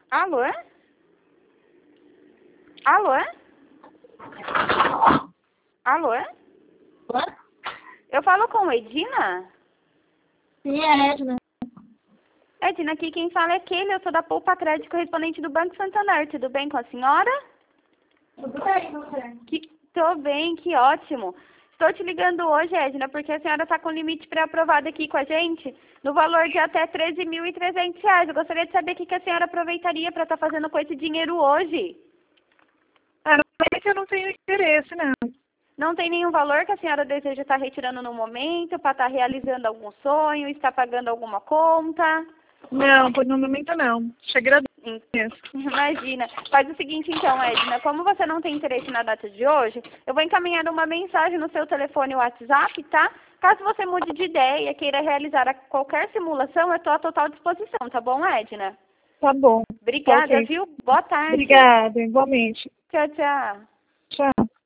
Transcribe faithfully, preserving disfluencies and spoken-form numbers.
Alô? Alô? Alô? Oi? Eu falo com Edina? Sim, é a Edna. Edina, aqui quem fala é Kelly, eu sou da Poupa Crédito, correspondente do Banco Santander. Tudo bem com a senhora? Tudo bem, você? Que... Tô bem, que ótimo. Estou te ligando hoje, Edna, porque a senhora está com limite pré-aprovado aqui com a gente, no valor de até treze mil e trezentos reais. Eu gostaria de saber o que que a senhora aproveitaria para estar fazendo com esse dinheiro hoje. Ah, não é que eu não tenho interesse, não. Não tem nenhum valor que a senhora deseja estar retirando no momento, para estar realizando algum sonho, estar pagando alguma conta? Não, por no momento não. Te agradeço. Imagina. Faz o seguinte então, Edna, como você não tem interesse na data de hoje, eu vou encaminhar uma mensagem no seu telefone WhatsApp, tá? Caso você mude de ideia e queira realizar a qualquer simulação, eu estou à total disposição, tá bom, Edna? Tá bom. Obrigada, Ok. viu? Boa tarde. Obrigada, igualmente. Tchau, tchau. Tchau.